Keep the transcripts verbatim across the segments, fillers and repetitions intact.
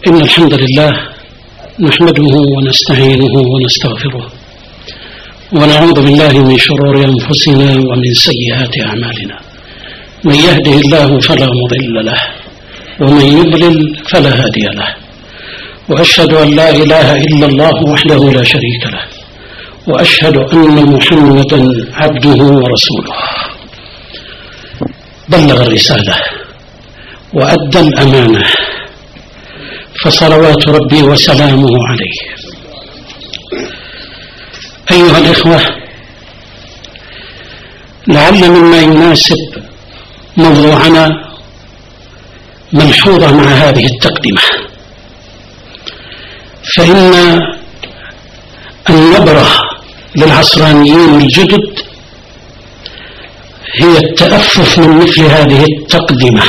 إن الحمد لله نحمده ونستعينه ونستغفره ونعوذ بالله من شرور أنفسنا ومن سيئات أعمالنا. من يهده الله فلا مضل له ومن يضلل فلا هادي له، وأشهد أن لا إله إلا الله وحده لا شريك له، وأشهد أن محمدا عبده ورسوله. بلغ الرسالة وأدى الأمانة، فصلوات ربي وسلامه عليه. أيها الإخوة، لعل مما يناسب موضوعنا ملحوظة مع هذه التقدمة، فإن النبرة للعصرانيين الجدد هي التأفف من مثل هذه التقدمة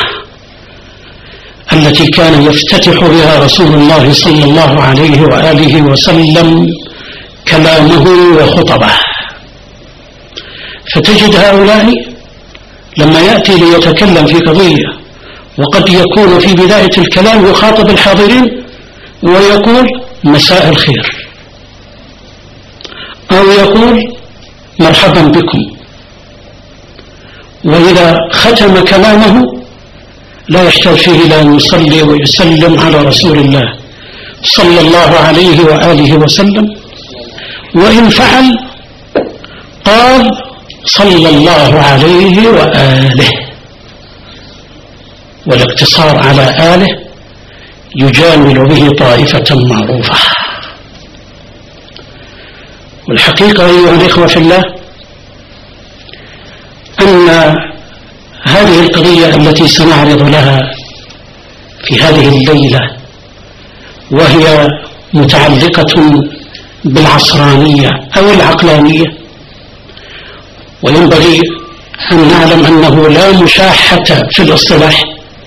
التي كان يفتتح بها رسول الله صلى الله عليه وآله وسلم كلامه وخطبه. فتجد هؤلاء لما يأتي ليتكلم في قضية وقد يكون في بداية الكلام يخاطب الحاضرين ويقول مساء الخير، أو يقول مرحبا بكم، وإذا ختم كلامه لا يحتاج فيه إلى أن يصلي ويسلم على رسول الله صلى الله عليه وآله وسلم، وإن فعل قال صلى الله عليه وآله، والاقتصار على آله يجامل به طائفة معروفة. والحقيقة أيها الإخوة في الله أن هذه القضية التي سنعرض لها في هذه الليلة وهي متعلقة بالعصرانية أو العقلانية، وينبغي أن نعلم أنه لا مشاحة في الاصطلاح،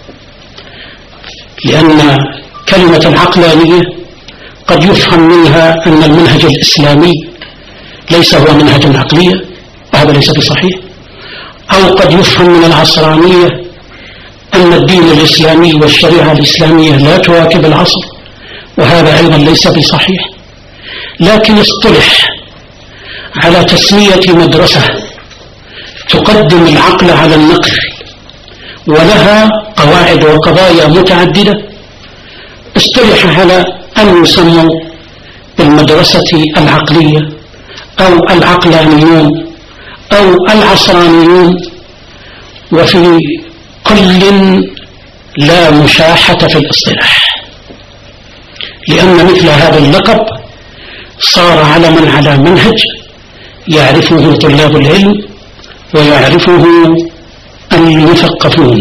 لأن كلمة العقلانية قد يفهم منها أن المنهج الإسلامي ليس هو منهج عقلية، وهذا ليس بصحيح، أو قد يفهم من العصرانية أن الدين الإسلامي والشريعة الإسلامية لا تواكب العصر، وهذا أيضا ليس بصحيح. لكن اصطلح على تسمية مدرسة تقدم العقل على النقل ولها قواعد وقضايا متعددة، اصطلح على أن يسموا بالمدرسة العقلية أو العقلانيون أو العصرانيون، وفي كل لا مشاحة في الاصطلاح، لأن مثل هذا اللقب صار علما على منهج يعرفه طلاب العلم ويعرفه المثقفون.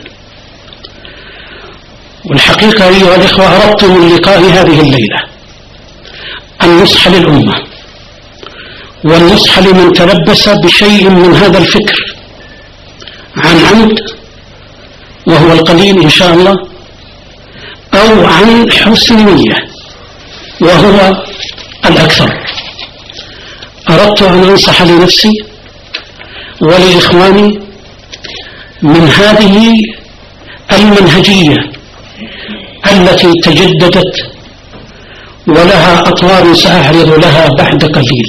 والحقيقة أيها الإخوة أردت من لقاء هذه الليلة النصح للأمة والنصح لمن تلبس بشيء من هذا الفكر عن عمد وهو القليل إن شاء الله، أو عن حسن نية وهو الأكثر. أردت أن أنصح لنفسي ولإخواني من هذه المنهجية التي تجددت ولها أطوار سأعرض لها بعد قليل.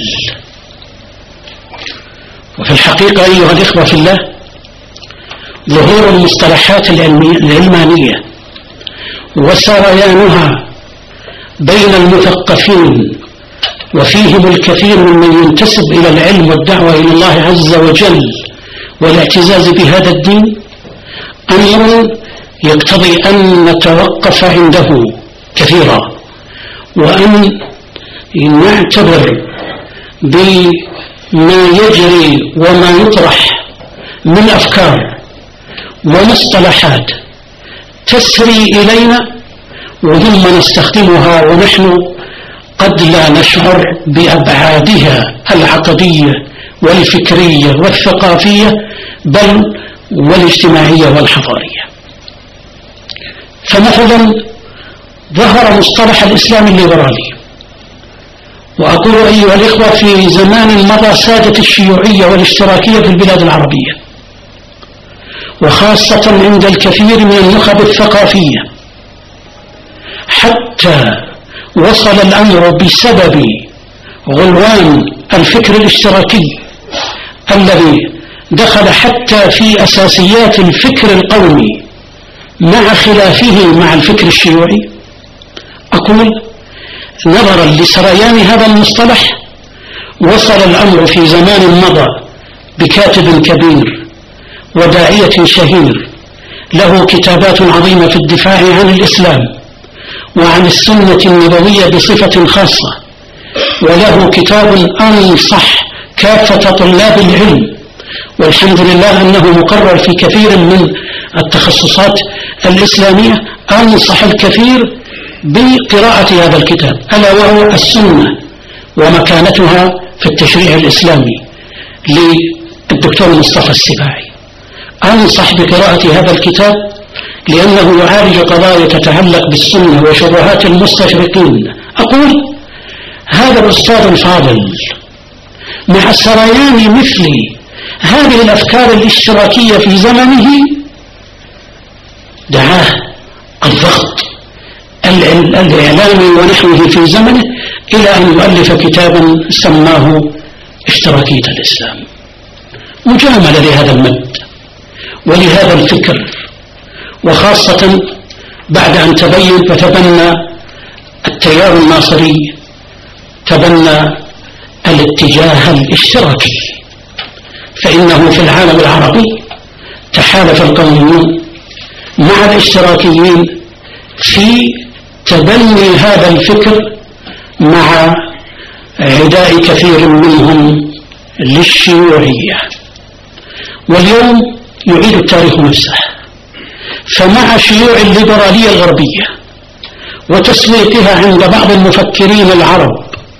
وفي الحقيقة أيها الإخوة في الله، ظهور المصطلحات العلمانية وسريانها بين المثقفين وفيهم الكثير ممن ينتسب إلى العلم والدعوة إلى الله عز وجل والاعتزاز بهذا الدين أمر يقتضي أن نتوقف عنده كثيرا، وأن نعتبر بما يجري وما يطرح من أفكار ومصطلحات تسري إلينا وهم نستخدمها ونحن قد لا نشعر بأبعادها العقدية والفكرية والثقافية بل والاجتماعية والحضارية. فمثلا ظهر مصطلح الإسلام الليبرالي، وأقول أيها الإخوة في زمان مضى سادت الشيوعية والاشتراكية في البلاد العربية، وخاصة عند الكثير من النخب الثقافية، حتى حتى وصل الأمر بسبب غلوان الفكر الاشتراكي الذي دخل حتى في أساسيات الفكر القومي مع خلافه مع الفكر الشيوعي. أقول نظرا لسريان هذا المصطلح وصل الأمر في زمان مضى بكاتب كبير وداعية شهير له كتابات عظيمة في الدفاع عن الإسلام وعن السنة النبوية بصفة خاصة، وله كتاب أنصح كافة طلاب العلم، والحمد لله أنه مقرر في كثير من التخصصات الإسلامية، أنصح الكثير بقراءة هذا الكتاب، ألا وهو السنة ومكانتها في التشريع الإسلامي للدكتور مصطفى السباعي. أنصح بقراءة هذا الكتاب لأنه يعالج قضايا تتعلق بالسنة وشبهات المستشرقين. أقول هذا الأستاذ الفاضل مع سريان مثل هذه الأفكار الاشتراكية في زمنه دعاه الضغط الإعلامي ونحوه في زمنه إلى أن يؤلف كتابا سماه اشتراكية الإسلام، مجاملة لهذا المد ولهذا الفكر، وخاصة بعد أن تبين وتبنى التيار الناصري تبنى الاتجاه الاشتراكي، فإنه في العالم العربي تحالف القوميون مع الاشتراكيين في تبني هذا الفكر مع عداء كثير منهم للشيوعية. واليوم يعيد التاريخ نفسه، فمع شيوع الليبرالية الغربية وتسويقها عند بعض المفكرين العرب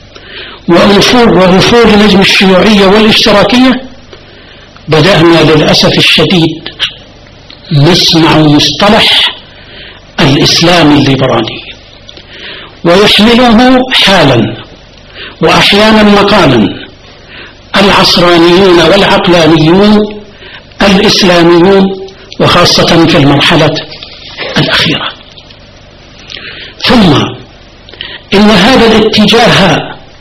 ونفوذ نجم الشيوعية والاشتراكية، بدأنا للأسف الشديد نسمع مصطلح الإسلام الليبرالي ويحمله حالا وأحيانا مقالا العصرانيون والعقلانيون الإسلاميون، وخاصة في المرحلة الأخيرة. ثم إن هذا الاتجاه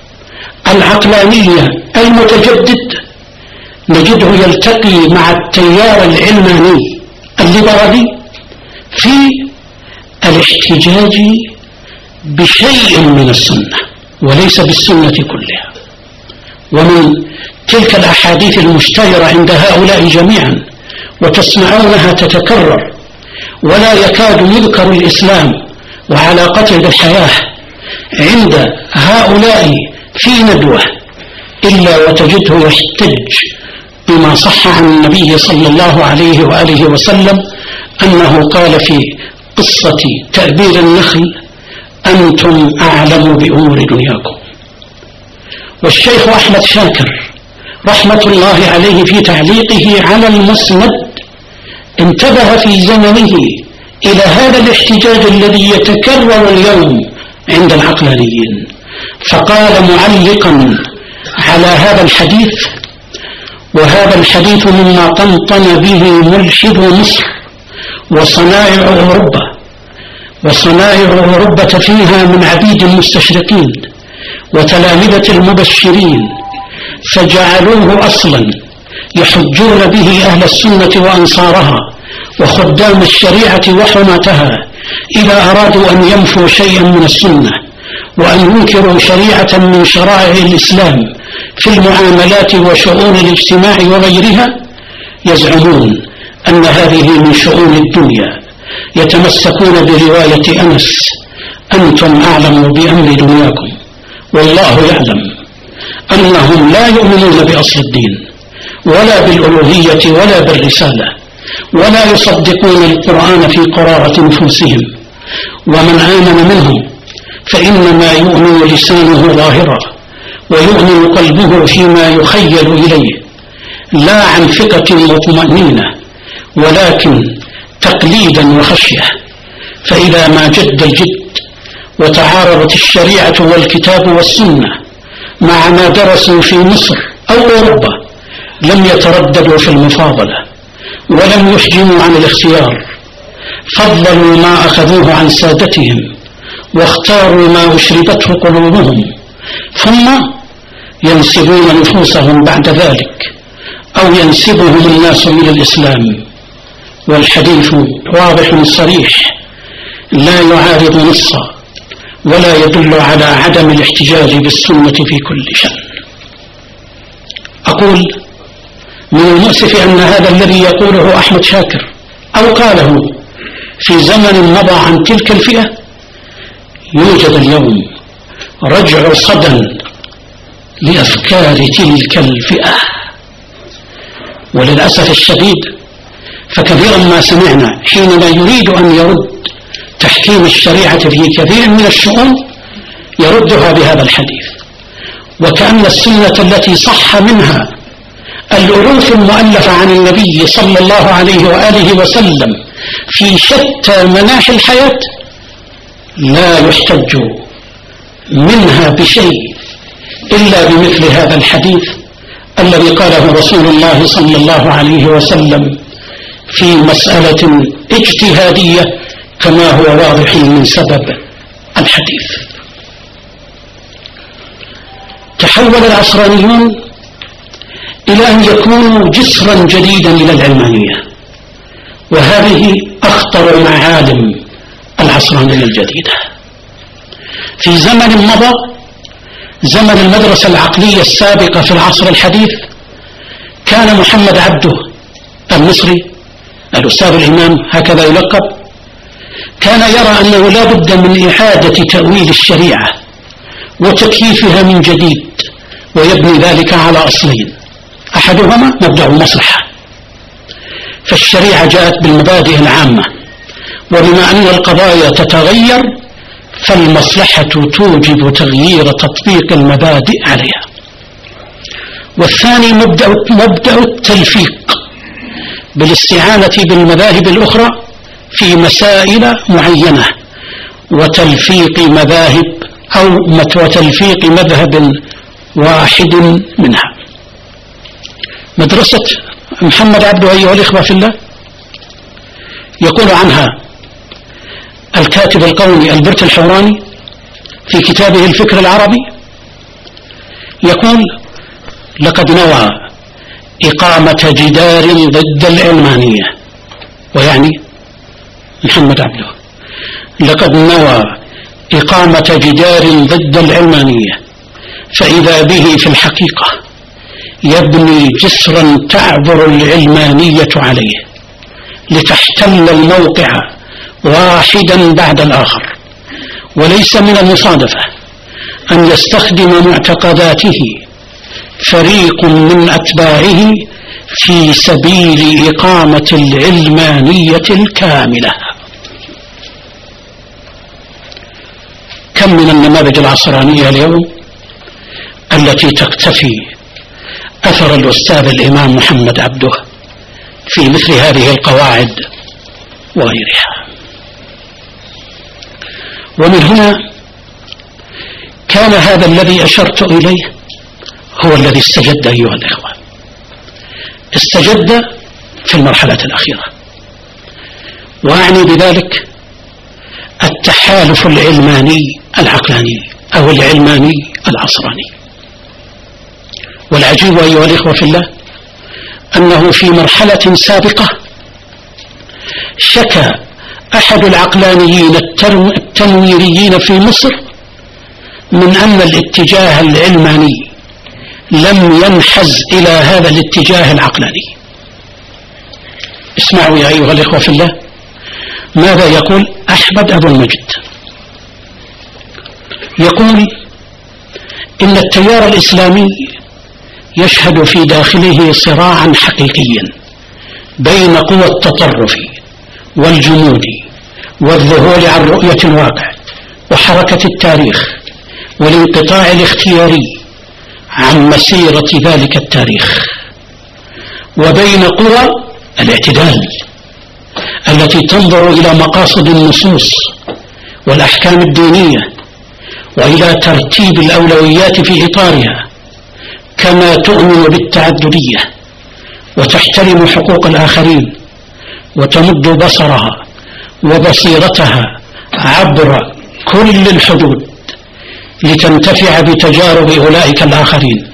العقلانية المتجدد نجده يلتقي مع التيار العلماني الليبرالي في الاحتجاج بشيء من السنة وليس بالسنة كلها. ومن تلك الأحاديث المشتهرة عند هؤلاء جميعا وتسمعونها تتكرر ولا يكاد يذكر الإسلام وعلاقته بالحياة عند هؤلاء في ندوة إلا وتجده يحتج بما صح عن النبي صلى الله عليه وآله وسلم أنه قال في قصة تأبير النخل: أنتم أعلم بأمور دنياكم. والشيخ أحمد شاكر رحمة الله عليه في تعليقه على المسند انتبه في زمنه إلى هذا الاحتجاج الذي يتكرر اليوم عند العقلانيين، فقال معلقا على هذا الحديث: وهذا الحديث مما طنطن به ملحد مصر وصنائع أوروبا، وصنائع أوروبا فيها من عبيد المستشرقين وتلامذة المبشرين، فجعلوه أصلا يحجون به أهل السنة وأنصارها وخدام الشريعة وحماتها إذا أرادوا أن ينفوا شيئا من السنة وأن ينكروا شريعة من شرائع الإسلام في المعاملات وشؤون الاجتماع وغيرها، يزعمون أن هذه من شؤون الدنيا، يتمسكون برواية أنس: أنتم أعلم بأمر دنياكم والله يعلم أنهم لا يؤمنون بأصل الدين ولا بالألوهية ولا بالرسالة، ولا يصدقون القرآن في قرارة نفوسهم، ومن آمن منهم فإنما يؤمن لسانه ظاهرا ويؤمن قلبه فيما يخيل إليه، لا عن ثقة مطمئنة ولكن تقليدا وخشية. فإذا ما جد الجد وتعارضت الشريعة والكتاب والسنة مع ما درسوا في مصر أو أوروبا لم يترددوا في المفاضلة ولم يحجموا عن الاختيار، فضلوا ما أخذوه عن سادتهم واختاروا ما أشربته قلوبهم، ثم ينسبون نفوسهم بعد ذلك أو ينسبهم الناس إلى الإسلام. والحديث واضح صريح لا يعارض نصا ولا يدل على عدم الاحتجاج بالسنة في كل شأن. أقول من المؤسف أن هذا الذي يقوله أحمد شاكر أو قاله في زمن مضى عن تلك الفئة يوجد اليوم رجع صدى لأفكار تلك الفئة. وللأسف الشديد فكثيرا ما سمعنا حينما يريد أن يرد تحكيم الشريعة في كثير من الشؤون يردها بهذا الحديث، وكأن السنة التي صح منها الألوف المؤلفة عن النبي صلى الله عليه وآله وسلم في شتى مناحي الحياة لا يحتج منها بشيء إلا بمثل هذا الحديث الذي قاله رسول الله صلى الله عليه وسلم في مسألة اجتهادية كما هو واضح من سبب الحديث. تحول العصرانيون إلى أن يكونوا جسرا جديدا إلى العلمانية، وهذه أخطر معالم العصرانية الجديدة. في زمن مضى، زمن المدرسة العقلية السابقة في العصر الحديث، كان محمد عبده المصري الأستاذ الإمام هكذا يلقب، كان يرى أنه لا بد من إعادة تأويل الشريعة وتكييفها من جديد، ويبني ذلك على أصلين: أحدهما مبدأ المصلحة، فالشريعة جاءت بالمبادئ العامة، وبما أن القضايا تتغير فالمصلحة توجب تغيير تطبيق المبادئ عليها. والثاني مبدأ, مبدأ التلفيق بالاستعانة بالمذاهب الأخرى في مسائل معينة، وتلفيق مذاهب أو وتلفيق مذهب واحد منها. مدرسة محمد عبده أيها الإخوة في الله يقول عنها الكاتب القومي البرت الحوراني في كتابه الفكر العربي، يقول: لقد نوى إقامة جدار ضد العلمانية، ويعني محمد عبده، لقد نوى إقامة جدار ضد العلمانية، فإذا به في الحقيقة يبني جسرا تعبر العلمانية عليه لتحتل الموقع واحدا بعد الآخر. وليس من المصادفة أن يستخدم معتقداته فريق من أتباعه في سبيل إقامة العلمانية الكاملة. كم من النماذج العصرانية اليوم التي تقتفي أثر الأستاذ الإمام محمد عبده في مثل هذه القواعد وغيرها. ومن هنا كان هذا الذي أشرت إليه هو الذي استجد أيها الإخوة، استجد في المرحلة الأخيرة، وأعني بذلك التحالف العلماني العقلاني أو العلماني العصراني. والعجيب أيها الإخوة في الله أنه في مرحلة سابقة شكى أحد العقلانيين التنويريين في مصر من أن الاتجاه العلماني لم ينحز إلى هذا الاتجاه العقلاني. اسمعوا يا أيها الإخوة في الله ماذا يقول أحمد أبو المجد. يقول: إن التيار الإسلامي يشهد في داخله صراعا حقيقيا بين قوى التطرف والجمود والذهول عن رؤية الواقع وحركة التاريخ والانقطاع الاختياري عن مسيرة ذلك التاريخ، وبين قوى الاعتدال التي تنظر إلى مقاصد النصوص والأحكام الدينية وإلى ترتيب الأولويات في إطارها، كما تؤمن بالتعددية وتحترم حقوق الآخرين وتمد بصرها وبصيرتها عبر كل الحدود لتنتفع بتجارب أولئك الآخرين.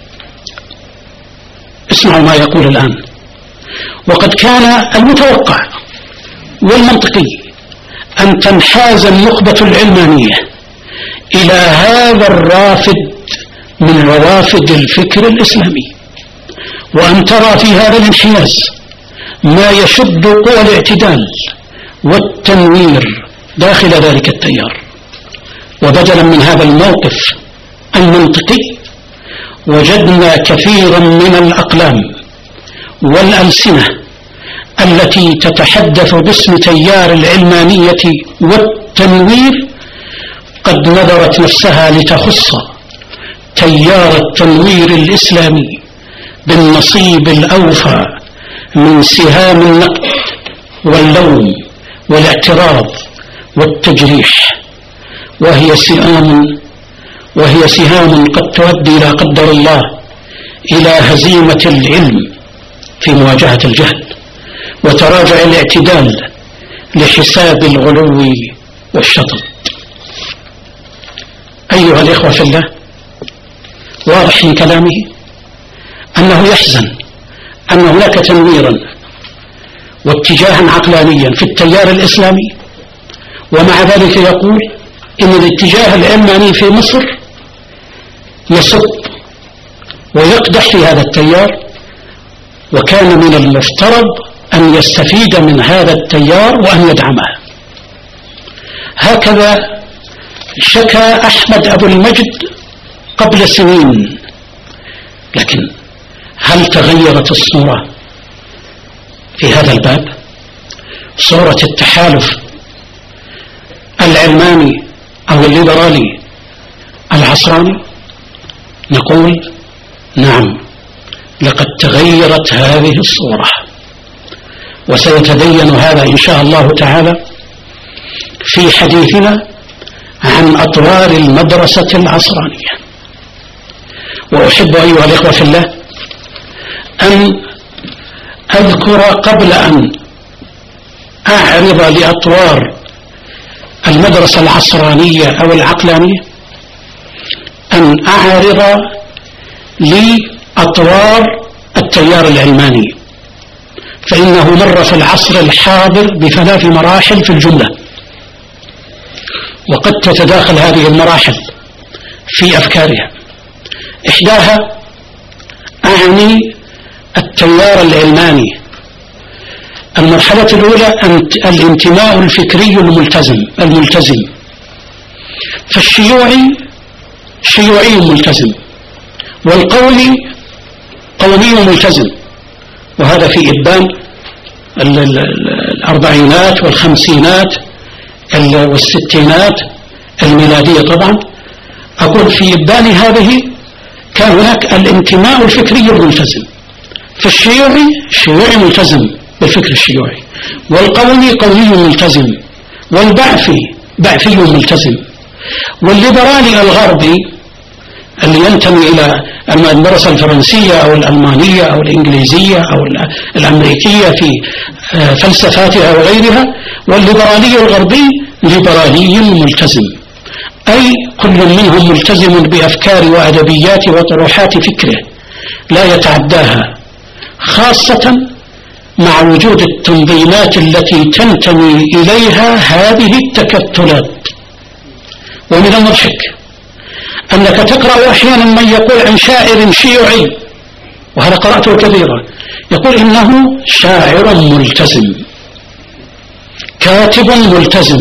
اسمعوا ما يقول الآن. وقد كان المتوقع والمنطقي أن تنحاز النخبة العلمانية إلى هذا الرافد من روافد الفكر الإسلامي، وأن ترى في هذا الانحياز ما يشد قوى الاعتدال والتنوير داخل ذلك التيار. وبدلا من هذا الموقف المنطقي وجدنا كثيرا من الأقلام والألسنة التي تتحدث باسم تيار العلمانية والتنوير قد نذرت نفسها لتخص تيار التنوير الإسلامي بالنصيب الأوفى من سهام النقد واللوم والاعتراض والتجريح، وهي سهام وهي سهام قد تؤدي لا قدر الله إلى هزيمة العلم في مواجهة الجهل وتراجع الاعتدال لحساب الغلو والشطط. أيها الإخوة في الله، واضح من كلامه أنه يحزن أن هناك تنويرا واتجاها عقلانيا في التيار الإسلامي، ومع ذلك يقول إن الاتجاه العلماني في مصر يسب ويقدح في هذا التيار، وكان من المفترض أن يستفيد من هذا التيار وأن يدعمه. هكذا شكى أحمد أبو المجد قبل سنين. لكن هل تغيرت الصورة في هذا الباب؟ صورة التحالف العلماني أو الليبرالي العصراني؟ نقول نعم، لقد تغيرت هذه الصورة، وسيتبين هذا إن شاء الله تعالى في حديثنا عن أطوار المدرسة العصرانية. وأحب أيها الإخوة في الله أن أذكر قبل أن أعرض لأطوار المدرسة العصرانية أو العقلانية أن أعرض لأطوار التيار العلماني، فإنه مر في العصر الحاضر بثلاث مراحل في الجملة، وقد تتداخل هذه المراحل في أفكارها. إحداها أعني التيار العلماني. المرحلة الأولى الانتماء الفكري الملتزم الملتزم فالشيوعي شيوعي ملتزم، والقولي قومي ملتزم، وهذا في إبان الأربعينات والخمسينات والستينات الميلادية. طبعا أقول في إبان هذه كان هناك الانتماء الفكري الملتزم، فالشيوعي شيوعي ملتزم بالفكر الشيوعي، والقومي قومي ملتزم، والبعثي بعثي ملتزم، والليبرالي الغربي اللي ينتمي إلى المدرسة الفرنسية أو الألمانية أو الإنجليزية أو الأمريكية في فلسفاتها وغيرها، والليبرالي الغربي ليبرالي ملتزم، أي كل منهم ملتزم بأفكار وأدبيات وطروحات فكره لا يتعداها، خاصة مع وجود التنظيمات التي تنتمي إليها هذه التكتلات. ومن المضحك أنك تقرأ أحيانا من يقول عن شاعر شيوعي، وهذا قرأته كثيرا، يقول إنه شاعر ملتزم كاتب ملتزم،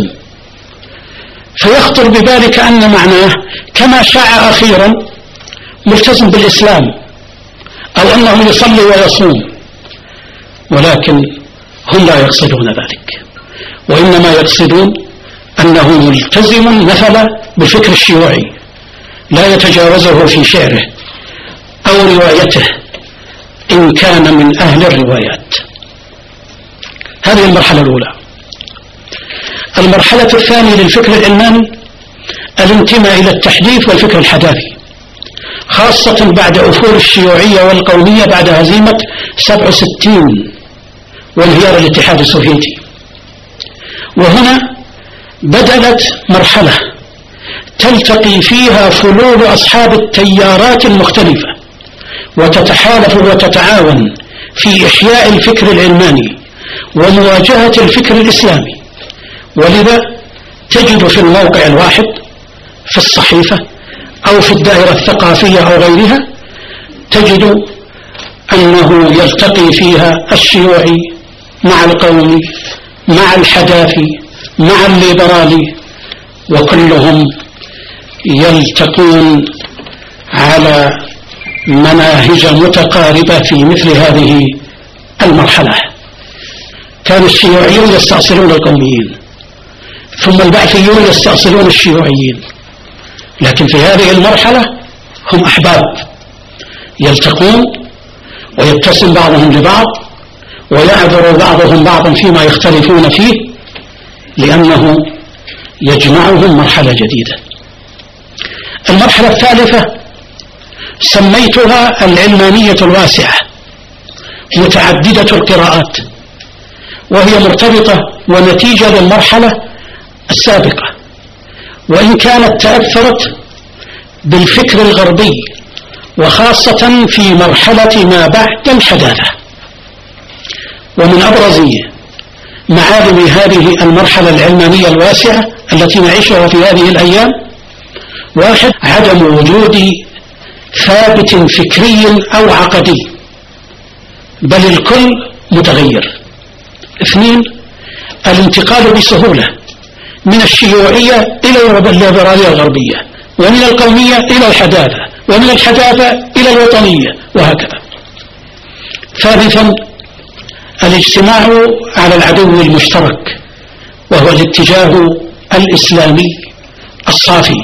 فيخطر بذلك أن معناه كما شاع أخيرا ملتزم بالإسلام أو أنه يصلي ويصوم، ولكن هم لا يقصدون ذلك، وإنما يقصدون أنه ملتزم مثلا بالفكر الشيوعي لا يتجاوزه في شعره أو روايته إن كان من أهل الروايات. هذه المرحلة الأولى. المرحلة الثانية للفكر العلماني الانتماء إلى التحديث والفكر الحداثي، خاصة بعد أفور الشيوعية والقومية بعد هزيمة سبعة وستين وانهيار الاتحاد السوفيتي. وهنا بدأت مرحلة تلتقي فيها فلول أصحاب التيارات المختلفة وتتحالف وتتعاون في إحياء الفكر العلماني ومواجهة الفكر الإسلامي. ولذا تجد في الموقع الواحد في الصحيفة أو في الدائرة الثقافية أو غيرها تجد أنه يلتقي فيها الشيوعي مع القومي مع الحداثي مع الليبرالي، وكلهم يلتقون على مناهج متقاربة في مثل هذه المرحلة. كان الشيوعيون يستأصلون القوميين، ثم البعثيون يستأصلون الشيوعيين، لكن في هذه المرحلة هم أحباب يلتقون ويبتسم بعضهم لبعض ويعذر بعضهم بعضا فيما يختلفون فيه، لأنه يجمعهم مرحلة جديدة. المرحلة الثالثة سميتها العلمانية الواسعة متعددة القراءات، وهي مرتبطة ونتيجة للمرحلة السابقة، وإن كانت تأثرت بالفكر الغربي وخاصة في مرحلة ما بعد الحداثة. ومن أبرز معالم هذه المرحلة العلمانية الواسعة التي نعيشها في هذه الأيام: واحد، عدم وجود ثابت فكري أو عقدي، بل الكل متغير. اثنين، الانتقال بسهولة من الشيوعية إلى الليبرالية الغربية، ومن القومية إلى الحداثة، ومن الحداثة إلى الوطنية، وهكذا. ثالثا، الاجتماع على العدو المشترك وهو الاتجاه الإسلامي الصافي.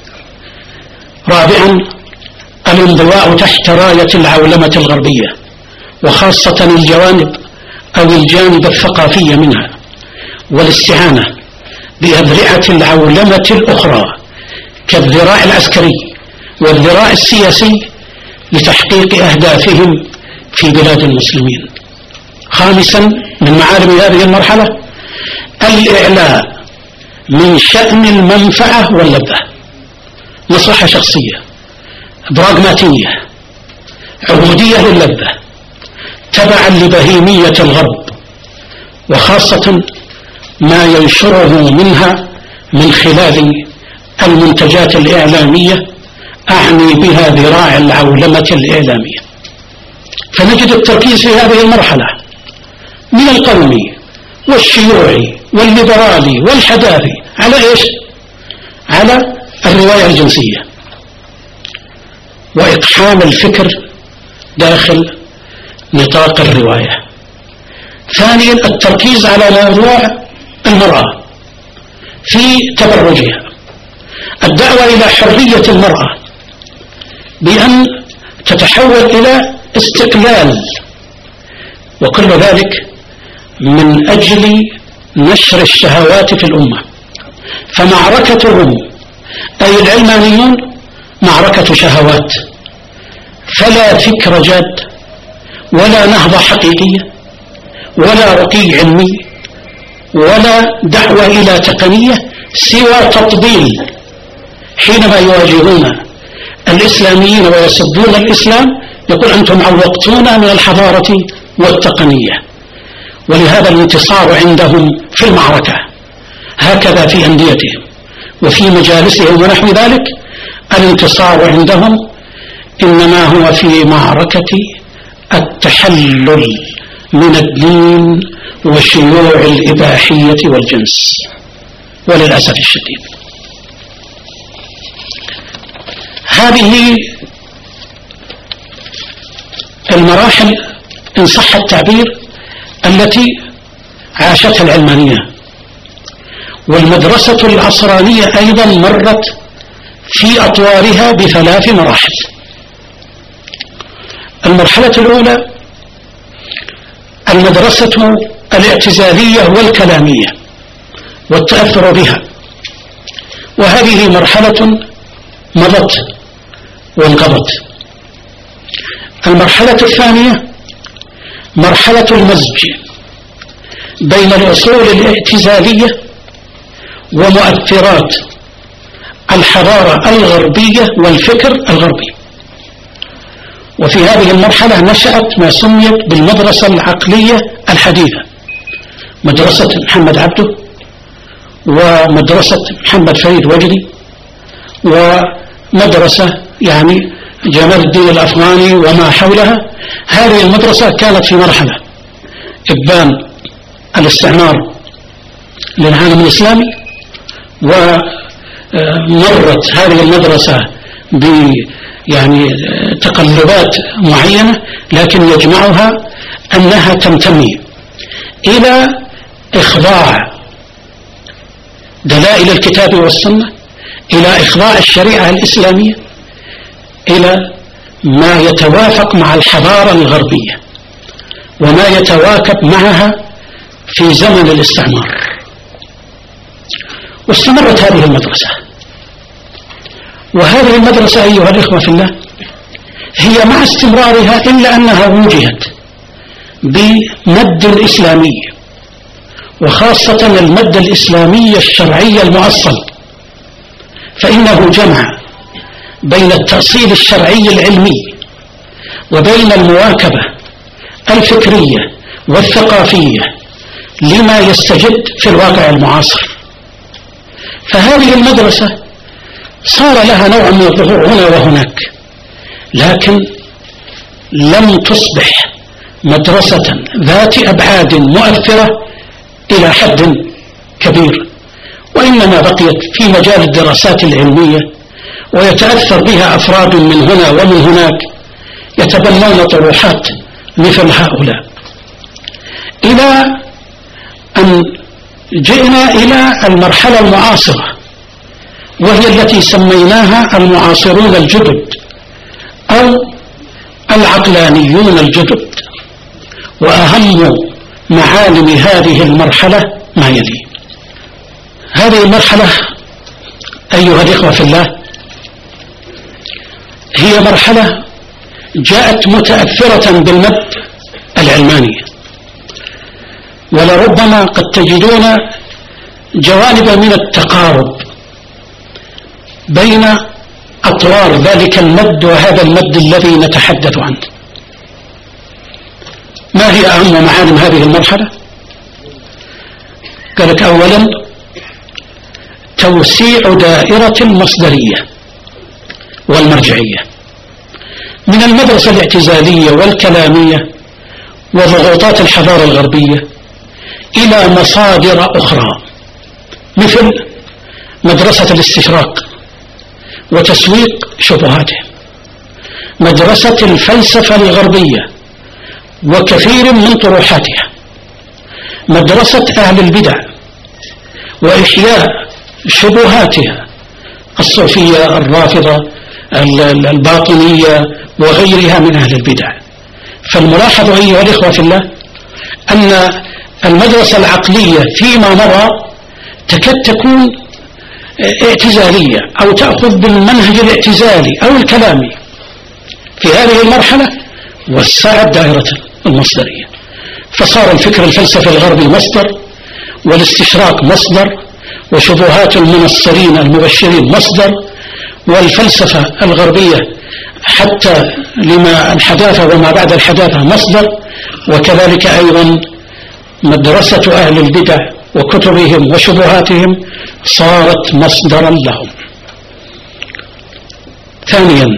رابعا، الانضواء تحت راية العولمة الغربية، وخاصة الجوانب أو الجانب الثقافي منها، والاستعانة بأذرعة العولمة الأخرى كالذراع العسكري والذراع السياسي لتحقيق أهدافهم في بلاد المسلمين. خامسا، من معالم هذه المرحلة الإعلاء من شأن المنفعة واللذة، مصلحة شخصية، براغماتية، عبودية للذة، تبعا لبهيمية الغرب، وخاصة ما ينشره منها من خلال المنتجات الإعلامية، أعني بها ذراع العولمة الإعلامية. فنجد التركيز في هذه المرحلة من القومي والشيوعي والليبرالي والحداثي على إيش؟ على الرواية الجنسية وإقحام الفكر داخل نطاق الرواية. ثانيا، التركيز على موضوع المرأة في تبرجها، الدعوة إلى حرية المرأة بأن تتحول إلى استقلال، وكل ذلك من أجل نشر الشهوات في الأمة. فمعركتهم أي العلمانيون معركة شهوات، فلا فكر جاد ولا نهضة حقيقية ولا رقي علمي ولا دعوة إلى تقنية سوى تطبيل. حينما يواجهون الإسلاميين ويسبون الإسلام يقول أنتم عوقتونا من الحضارة والتقنية. ولهذا الانتصار عندهم في المعركة هكذا في أنديتهم وفي مجالسهم ونحو ذلك، الانتصار عندهم إنما هو في معركة التحلل من الدين وشيوع الإباحية والجنس، وللأسف الشديد. هذه المراحل إن صح التعبير التي عاشتها العلمانية. والمدرسة العصرانية أيضا مرت في أطوارها بثلاث مراحل. المرحلة الأولى المدرسة الاعتزالية والكلامية والتأثر بها، وهذه مرحلة مضت وانقضت. المرحلة الثانية مرحلة المزج بين الأصول الاعتزالية ومؤثرات الحضارة الغربية والفكر الغربي. وفي هذه المرحلة نشأت ما سميت بالمدرسة العقلية الحديثة، مدرسة محمد عبده ومدرسة محمد فريد وجدي ومدرسة يعني جمال الدين الأفغاني وما حولها. هذه المدرسة كانت في مرحلة إبان الاستعمار للعالم الإسلامي، ومرت هذه المدرسة ب يعني تقلبات معينة، لكن يجمعها أنها تنتمي إلى إخضاع دلائل الكتاب والسنة، إلى إخضاع الشريعة الإسلامية إلى ما يتوافق مع الحضارة الغربية وما يتواكب معها في زمن الاستعمار. واستمرت هذه المدرسة، وهذه المدرسة أيها الإخوة في الله هي مع استمرارها إلا أنها وجهت بمد الإسلامي، وخاصة المد الإسلامي الشرعي المؤصل، فإنه جمع بين التأصيل الشرعي العلمي وبين المواكبة الفكرية والثقافية لما يستجد في الواقع المعاصر. فهذه المدرسة صار لها نوع من الظهور هنا وهناك، لكن لم تصبح مدرسة ذات أبعاد مؤثرة إلى حد كبير، وإنما بقيت في مجال الدراسات العلمية، ويتأثر بها أفراد من هنا ومن هناك يتبنون طروحات مثل هؤلاء، إلى أن جئنا إلى المرحلة المعاصرة، وهي التي سميناها المعاصرون الجدد أو العقلانيون الجدد. وأهم معالم هذه المرحلة ما يلي. هذه المرحلة أيها الإخوة في الله هي مرحلة جاءت متأثرة بالمد العلماني، ولربما قد تجدون جوانب من التقارب بين أطوار ذلك المد وهذا المد الذي نتحدث عنه. ما هي أهم معالم هذه المرحلة؟ قالت أولا توسيع دائرة المصدرية والمرجعية من المدرسة الاعتزالية والكلامية وضغوطات الحضارة الغربية إلى مصادر أخرى، مثل مدرسة الاستشراق وتسويق شبهاته، مدرسة الفلسفة الغربية وكثير من طروحاتها، مدرسة أهل البدع وإحياء شبهاتها الصوفية الرافضة الباطنية وغيرها من أهل البدع. فالملاحظ أيها الإخوة في الله أن المدرسة العقلية فيما مضى تكاد تكون اعتزالية أو تأخذ بالمنهج الاعتزالي أو الكلامي. في هذه المرحلة وسعت دائرة المصدرية، فصار الفكر الفلسفي الغربي مصدر، والاستشراق مصدر، وشبهات المنصرين المبشرين مصدر، والفلسفة الغربية حتى لما الحداثة وما بعد الحداثة مصدر، وكذلك أيضا مدرسة أهل البدع وكتبهم وشبهاتهم صارت مصدرا لهم. ثانيا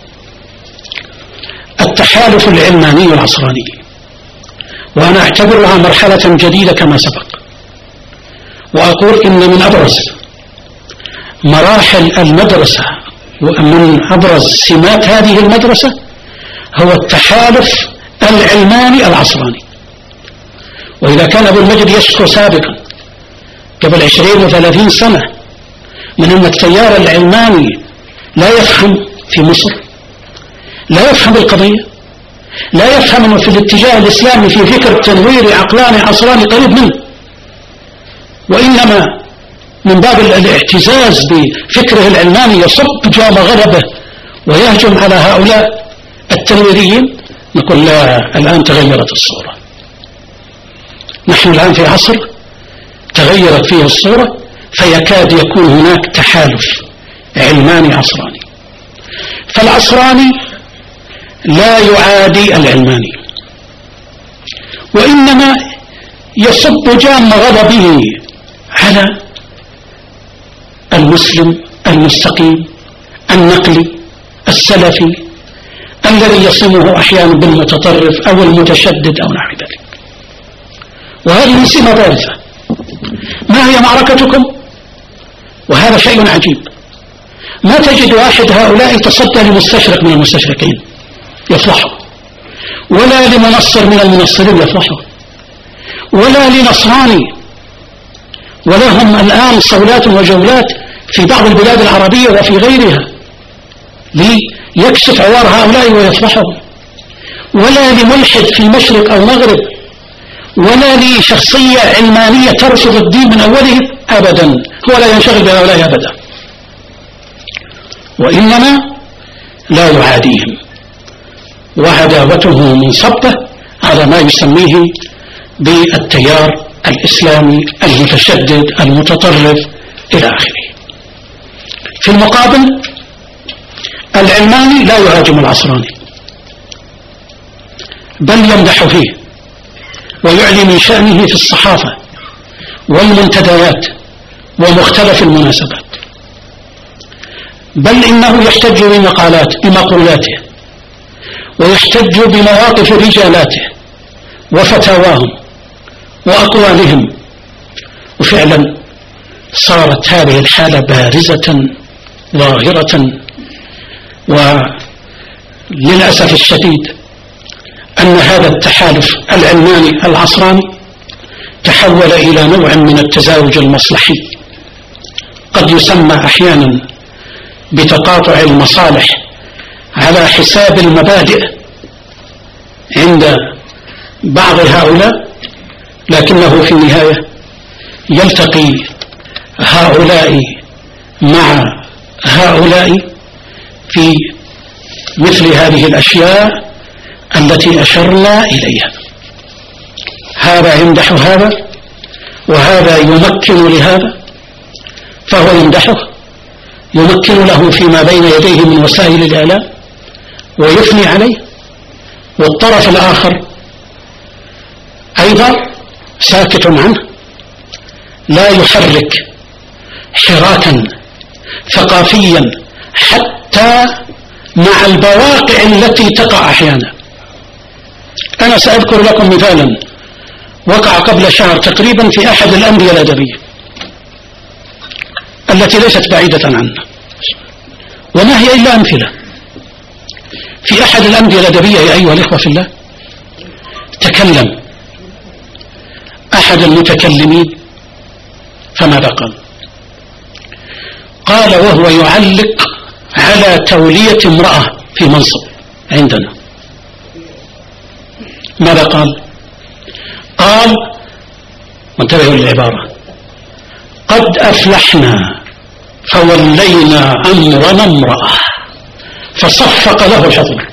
التحالف العلماني العصراني، وأنا أعتبرها مرحلة جديدة كما سبق، وأقول إن من أبرز مراحل المدرسة ومن أبرز سمات هذه المدرسة هو التحالف العلماني العصراني. وإذا كان أبو المجد يشكو سابقا قبل عشرين وثلاثين سنة من أن التيار العلماني لا يفهم في مصر، لا يفهم القضية، لا يفهم أنه في الاتجاه الإسلامي في فكر تنويري عقلاني عصراني قريب منه، وإنما من باب الاعتزاز بفكره العلماني يصب جام غضبه ويهجم على هؤلاء التنويريين، نقول لا، الآن تغيرت الصورة. نحن الآن في عصر تغيرت فيه الصورة، فيكاد يكون هناك تحالف علماني عصراني. فالعصراني لا يعادي العلماني، وإنما يصب جام غضبه على المسلم المستقيم النقلي السلفي الذي يصمه أحيانا بالمتطرف أو المتشدد أو نحو ذلك. وهذه سمة بارزة. ما هي معركتكم؟ وهذا شيء عجيب، ما تجد واحد هؤلاء يتصدى لمستشرق من المستشرقين يفضحه، ولا لمنصر من المنصرين يفضحه، ولا لنصراني. ولهم الآن صولات وجولات في بعض البلاد العربية وفي غيرها ليكشف عوار هؤلاء ويفضحهم. ولا لملحد في مشرق أو مغرب، ولا لشخصية علمانية ترفض الدين من أوله أبدا، هو لا ينشغل بهؤلاء أبدا، وإنما لا يعاديهم، وعداوته منصبة على ما يسميه بالتيار الإسلامي المتشدد المتطرف إلى آخره. في المقابل العلماني لا يهاجم العصراني، بل يمدح فيه ويعلي من شأنه في الصحافة والمنتديات ومختلف المناسبات، بل إنه يحتج بمقالات بمقولاته، ويحتج بمواقف رجالاته وفتاواهم وأقوالهم. وفعلا صارت هذه الحالة بارزة ظاهرة، وللأسف الشديد أن هذا التحالف العلماني العصراني تحول إلى نوع من التزاوج المصلحي، قد يسمى أحيانا بتقاطع المصالح على حساب المبادئ عند بعض هؤلاء، لكنه في النهاية يلتقي هؤلاء مع هؤلاء في مثل هذه الأشياء التي أشرنا إليها. هذا يمدح هذا وهذا يمكن لهذا، فهو يمدحه، يمكن له فيما بين يديه من وسائل الإعلام ويثني عليه، والطرف الآخر أيضا ساكت عنه، لا يحرك حراكا ثقافيا حتى مع البواقع التي تقع أحيانا. أنا سأذكر لكم مثالا وقع قبل شهر تقريبا في أحد الأندية الأدبية التي ليست بعيدة عنا، وما هي إلا أمثلة. في أحد الأندية الأدبية يا أيها الإخوة في الله تكلم أحد المتكلمين، فماذا قال؟ قال وهو يعلق على تولية امرأة في منصب عندنا، ماذا قال؟ قال، وانتبهوا للعبارة، قد أفلحنا فولينا أمرنا امرأة، فصفق له الحضور.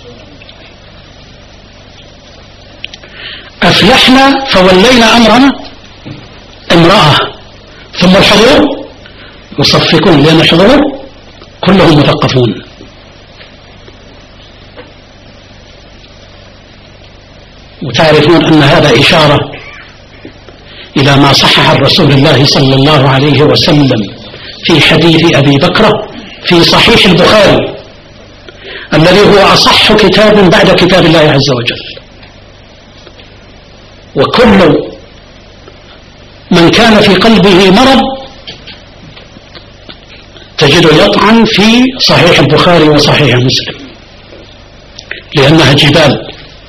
أفلحنا فولينا أمرنا امرأة، ثم الحضور يصفقون، لأن الحضور كلهم مثقفون. وتعرفون أن هذا إشارة إلى ما صح عن رسول الله صلى الله عليه وسلم في حديث أبي بكر في صحيح البخاري الذي هو أصح كتاب بعد كتاب الله عز وجل. وكل من كان في قلبه مرض تجد يطعن في صحيح البخاري وصحيح مسلم، لأنها جبال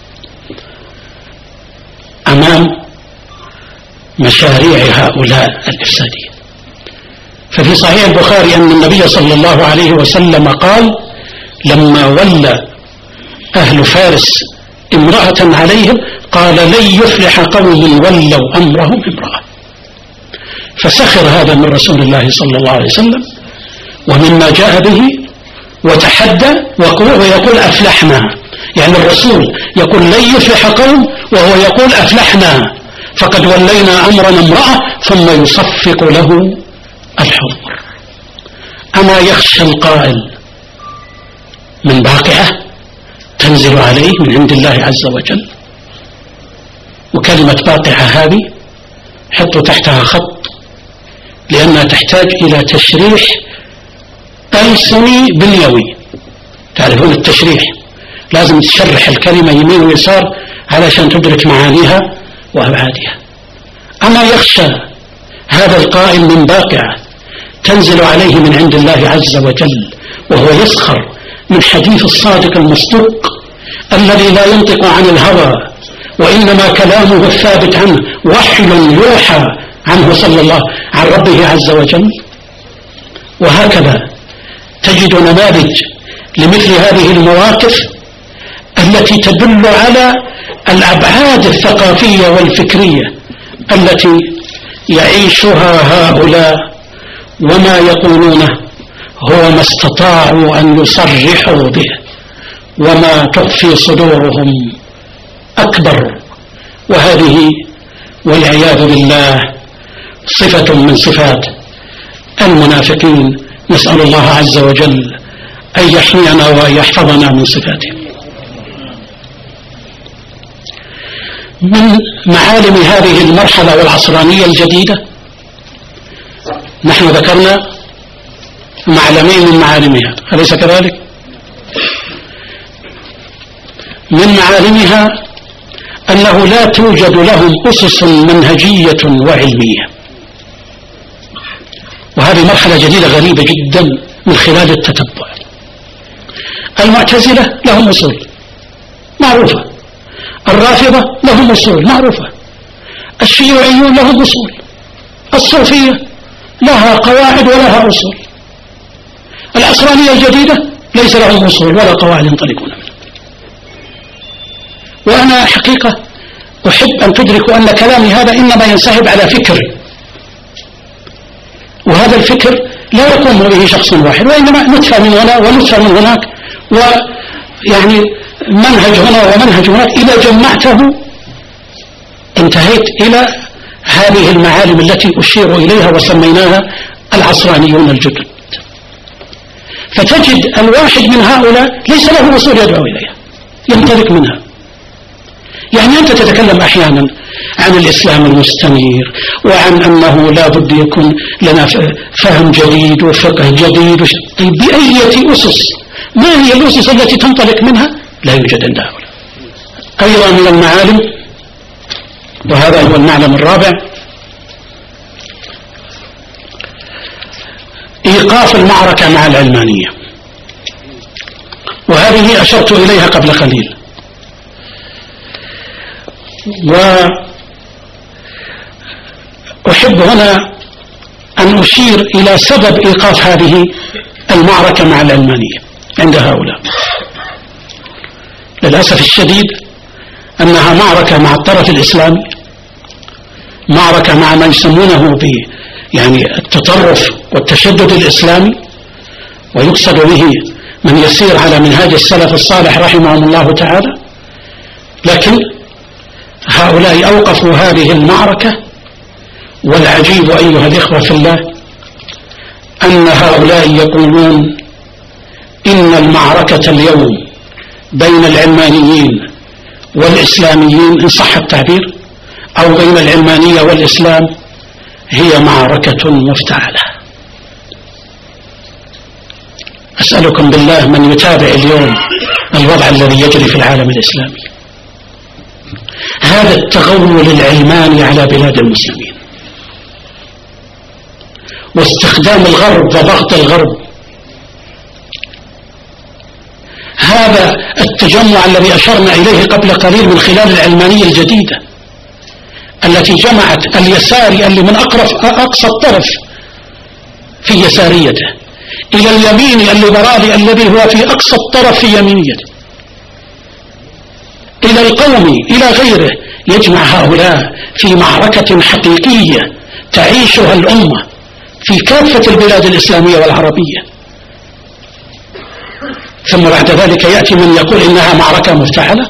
أمام مشاريع هؤلاء الإفسادية. ففي صحيح البخاري أن النبي صلى الله عليه وسلم قال لما ولى أهل فارس امرأة عليهم قال لن يفلح قوم ولوا أمرهم امرأة. فسخر هذا من رسول الله صلى الله عليه وسلم ومما جاء به وتحدى ويقول أفلحنا، يعني الرسول يقول لن يفلح قوم وهو يقول أفلحنا، فقد ولينا أمرنا امرأة، ثم يصفق له الحضور. أما يخشى القائل من باقعة تنزل عليه من عند الله عز وجل؟ وكلمة باقعة هذه حطوا تحتها خط، لأنها تحتاج إلى تشريح ألسني بنيوي. تعرفون التشريح، لازم تشرح الكلمة يمين ويسار علشان تدرك معانيها وأبعادها. أما يخشى هذا القائل من باقعة تنزل عليه من عند الله عز وجل وهو يسخر من حديث الصادق المصدوق الذي لا ينطق عن الهوى وإنما كلامه الثابت عنه وحي يوحى عنه صلى الله عن ربه عز وجل؟ وهكذا تجد نماذج لمثل هذه المواقف التي تدل على الأبعاد الثقافية والفكرية التي يعيشها هؤلاء، وما يقولونه هو ما استطاعوا أن يصرحوا به، وما تخفي صدورهم أكبر. وهذه والعياذ بالله صفة من صفات المنافقين، نسأل الله عز وجل أن يحمينا وأن يحفظنا من صفاتهم. من معالم هذه المرحلة والعصرانية الجديدة نحن ذكرنا معلمين من معالمها، أليس كذلك؟ من معالمها أنه لا توجد لهم أسس منهجية وعلمية، وهذه مرحلة جديدة غريبة جدا من خلال التتبع. المعتزلة لهم أصول معروفة، الرافضة لهم أصول معروفة، الشيوعيون لهم أصول، الصوفية لها قواعد ولها أصول. العصرانية الجديدة ليس لهم أصول ولا قواعد ينطلقون منها. وأنا حقيقة أحب أن تدركوا أن كلامي هذا إنما ينسحب على فكر، وهذا الفكر لا يقوم به شخص واحد، وإنما نتفى من هنا ونتفى من هناك، ويعني منهج هنا ومنهج هناك، إذا جمعته انتهيت إلى هذه المعالم التي أشير إليها وسميناها العصرانيون الجدد. فتجد الواحد من هؤلاء ليس له أصول يدعو إليها، ينطلق منها. يعني أنت تتكلم أحيانا عن الإسلام المستنير، وعن أنه لا بد يكون لنا فهم جديد وفقه جديد، طيب بأية أسس؟ ما هي الأسس التي تنطلق منها؟ لا يوجد عند هؤلاء. أيضا من المعالم، وهذا هو المعلم الرابع، إيقاف المعركة مع العلمانية، وهذه أشرت إليها قبل قليل. وأحب هنا أن أشير إلى سبب إيقاف هذه المعركة مع العلمانية عند هؤلاء. للأسف الشديد أنها معركة مع الطرف الإسلامي، معركة مع ما يسمونه ب يعني التطرف والتشدد الإسلامي، ويقصد به من يسير على منهاج السلف الصالح رحمهم الله تعالى. لكن هؤلاء أوقفوا هذه المعركة، والعجيب أيها الإخوة في الله أن هؤلاء يقولون إن المعركة اليوم بين العلمانيين والإسلاميين إن صح التعبير، أو بين العلمانية والإسلام، هي معركة مفتعلة. أسألكم بالله من يتابع اليوم الوضع الذي يجري في العالم الإسلامي، هذا التغول العلماني على بلاد المسلمين، واستخدام الغرب وضغط الغرب، هذا التجمع الذي أشرنا إليه قبل قليل من خلال العلمانية الجديدة التي جمعت اليساري اللي من أقرب أقصى الطرف في يساريته إلى اليمين الليبرالي الذي هو في أقصى الطرف في يمينيته، إلى القومي، إلى غيره، يجمع هؤلاء في معركة حقيقية تعيشها الأمة في كافة البلاد الإسلامية والعربية. ثم بعد ذلك يأتي من يقول إنها معركة مفتعلة.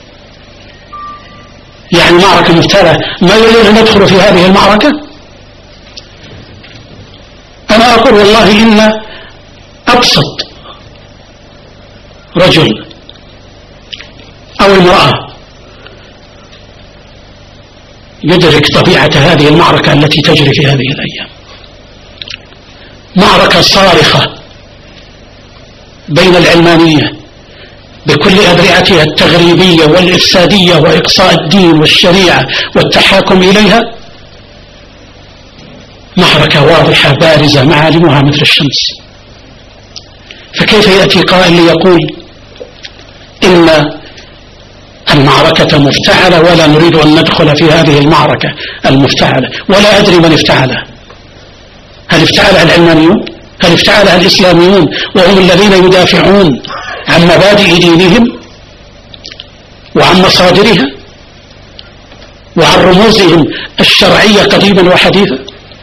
يعني معركة مفتعلة ما يريد أن ندخل في هذه المعركة؟ أنا أقول والله إن أبسط رجل أو امرأة يدرك طبيعة هذه المعركة التي تجري في هذه الأيام، معركة صارخة بين العلمانية بكل أذرعتها التغريبية والإفسادية وإقصاء الدين والشريعة والتحاكم إليها، معركة واضحة بارزة معالمها مثل الشمس. فكيف يأتي قائل ليقول إن المعركة مفتعلة ولا نريد أن ندخل في هذه المعركة المفتعلة، ولا أدري من افتعلها؟ هل افتعلها العلمانيون؟ هل افتعلها الإسلاميون وهم الذين يدافعون عن مبادئ دينهم وعن مصادرها وعن رموزهم الشرعية قديما وحديثا؟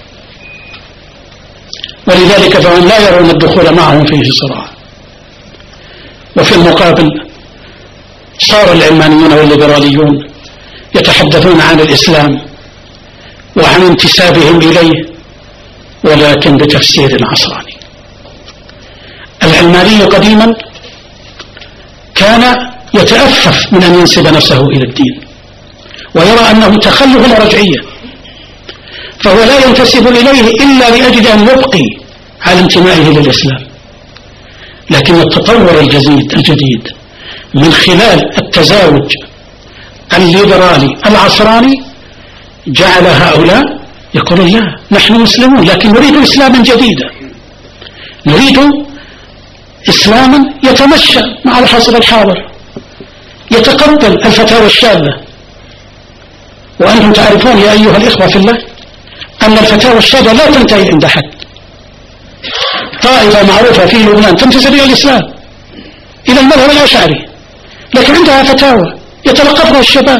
ولذلك فهم لا يرون الدخول معهم فيه صراع. وفي المقابل صار العلمانيون والليبراليون يتحدثون عن الإسلام وعن انتسابهم إليه، ولكن بتفسير عصراني. العلماني قديما كان يتأفف من أن ينسب نفسه إلى الدين ويرى أنه تخلف الرجعية، فهو لا ينتسب إليه إلا لأجل أن يبقي على انتمائه للإسلام. لكن التطور الجديد الجديد من خلال التزاوج الليبرالي العصراني جعل هؤلاء يقولون لا، نحن مسلمون لكن نريد إسلاما جديدا، نريد إسلاما يتمشى مع العصر الحاضر، يتقبل الفتاوى الشاذة. وأنتم تعرفون يا أيها الإخوة في الله أن الفتاوى الشاذة لا تنتهي عند حد. طائفة معروفة في لبنان تنتسب إلى الإسلام، إلى المذهب الأشعري، لكن عندها فتاوى يتلقفها الشباب،